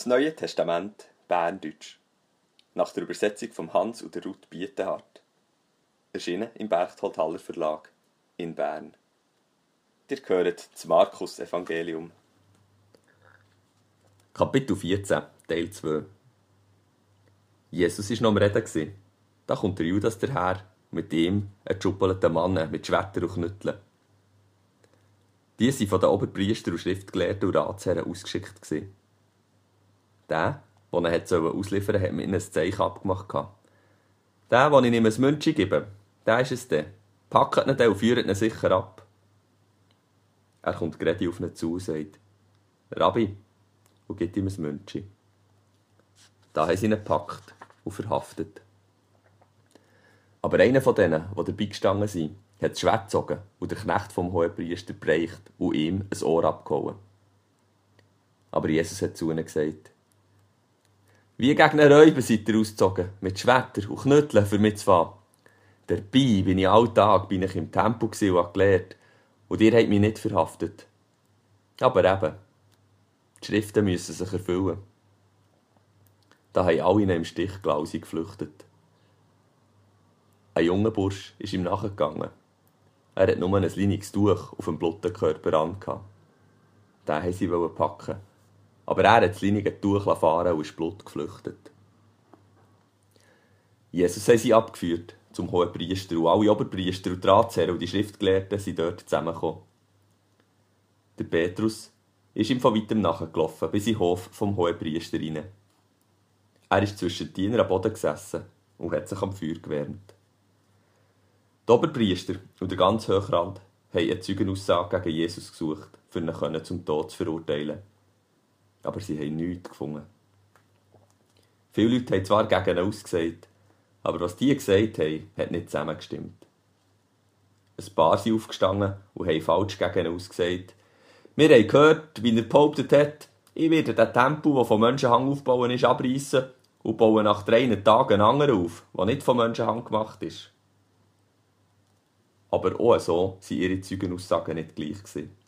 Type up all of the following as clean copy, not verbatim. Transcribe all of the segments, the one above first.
Neue Testament Berndeutsch. Nach der Übersetzung von Hans und der Ruth Bietenhardt. Erschienen im Berchtold-Haller Verlag in Bern. Ihr hört das Markus-Evangelium. Kapitel 14, Teil 2. Jesus war noch am Reden. Da kommt der Judas daher, mit ihm ein geschuppelter Mann mit Schwertern und Knütteln. Die waren von den Oberpriestern und Schriftgelehrten und Ratsherren ausgeschickt. Der ihn ausliefern sollte, hat mit ihnen ein Zeichen abgemacht. Der, den ich ihm ein Münzchen gebe, der ist es dann. Packt ihn und führt ihn sicher ab. Er kommt gerade auf ihn zu und sagt: Rabbi, und gibt ihm ein Münzchen. Da haben sie ihn gepackt und verhaftet. Aber einer von denen, die dabei gestanden sind, hat das Schwert gezogen und der Knecht vom Hohenpriester bereicht und ihm ein Ohr abgehauen. Aber Jesus hat zu ihnen gesagt: Wie gegen einen Räuber seid ihr ausgezogen, mit Schwertern und Knütteln für mich zu fahren. Dabei bin ich alltag im Tempel und habe gelehrt, und ihr habt mich nicht verhaftet. Aber eben, die Schriften müssen sich erfüllen. Da haben alle ihn im Stich gelassen und sind geflüchtet. Ein junger Bursch ist ihm nachgegangen. Er hat nur ein liniges Tuch auf dem Blutenkörper an. Den wollten sie packen. Aber er hat das linige Tuch fahren und ist Blut geflüchtet. Jesus haben sie abgeführt zum Hohenpriester, und alle Oberpriester und die Ratsherren und die Schriftgelehrten sind dort zusammengekommen. Der Petrus ist ihm von weitem nachgelaufen, bis in den Hof vom Hohenpriester rein. Er ist zwischen den Dienern am Boden gesessen und hat sich am Feuer gewärmt. Die Oberpriester und der ganze Hochrand haben eine Zeugenaussage gegen Jesus gesucht, um ihn zum Tod zu verurteilen. Aber sie haben nichts gefunden. Viele Leute haben zwar gegen ihn ausgesagt, aber was die gesagt haben, hat nicht zusammengestimmt. Ein paar sind aufgestanden und haben falsch gegen ihn ausgesagt. Wir haben gehört, wie er behauptet hat, ich werde den Tempel, der von Menschenhand aufgebaut ist, abreißen und baue nach 3 Tagen einen anderen auf, der nicht von Menschenhand gemacht ist. Aber auch so waren ihre Zeugenaussagen nicht gleich.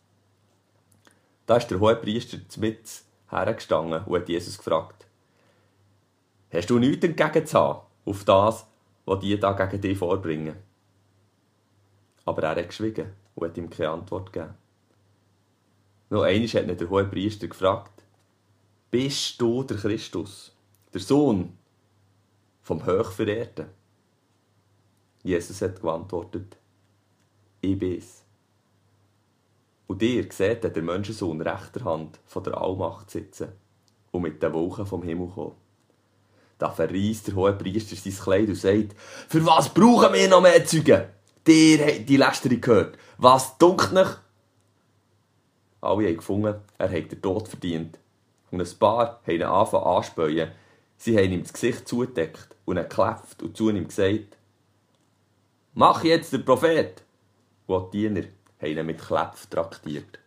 Da ist der Hohenpriester mitten hergestanden und hat Jesus gefragt: Hast du nichts entgegen zu haben auf das, was die da gegen dich vorbringen? Aber er hat geschwiegen und hat ihm keine Antwort gegeben. Noch einmal hat ihn der Hohenpriester gefragt: Bist du der Christus, der Sohn vom Hochverehrten? Jesus hat geantwortet: Ich bin's. Und ihr seht der Menschensohn rechter Hand von der Allmacht sitzen und mit den Wolken vom Himmel kommen. Da verreisst der Hohenpriester sein Kleid und sagt: Für was brauchen wir noch mehr Zeugen? Ihr habt die Lästerung gehört. Was dunkt euch? Alle haben gefunden, er hat den Tod verdient. Und ein paar haben ihn angefangen anspähen. Sie haben ihm das Gesicht zugedeckt und ihn gekläpft und zu ihm gesagt: Mach jetzt den Prophet! Und die Diener haben ihn mit Klepf traktiert.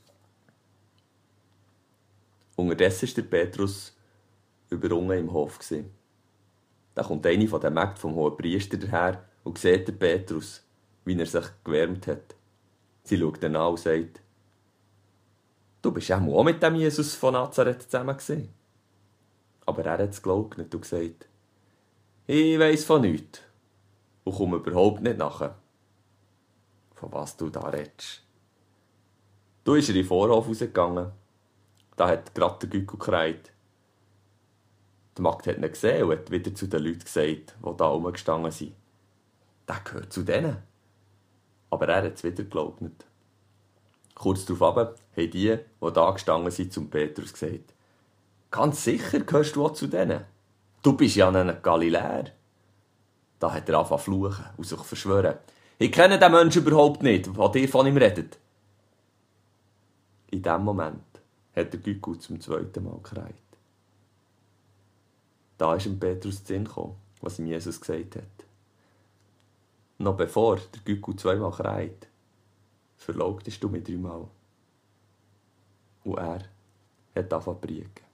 Unterdessen war der Petrus überrungen im Hof. Da kommt eine von den Mägden vom Hohenpriester daher und sieht den Petrus, wie er sich gewärmt hat. Sie schaut ihn an und sagt: Du bist ja auch mit dem Jesus von Nazareth zusammen gewesen. Aber er hat es geleugnet und gesagt: Ich weiss von nichts und komme überhaupt nicht nachher. Von was du da redest. Du ist er in den Vorhof rausgegangen. Da hat gerade der Gügel gekreiert. Die Magd hat ihn gesehen und hat wieder zu den Leuten gesagt, die da rumgestanden sind: Der gehört zu denen. Aber er hat es wieder geleugnet. Kurz darauf haben die da gestanden sind, zum Petrus gesagt: Ganz sicher gehörst du auch zu denen. Du bist ja ein Galiläer. Da hat er angefangen zu fluchen und sich verschwören: Ich kenne den Menschen überhaupt nicht, der ihr von ihm redet. In diesem Moment hat der Gügel zum 2. Mal gekreiert. Da ist ihm Petrus zu Sinn gekommen, was ihm Jesus gesagt hat. Noch bevor der Gügel 2 Mal kreit, verleugnest du mich 3 Mal. Und er hat angefangen zu predigen.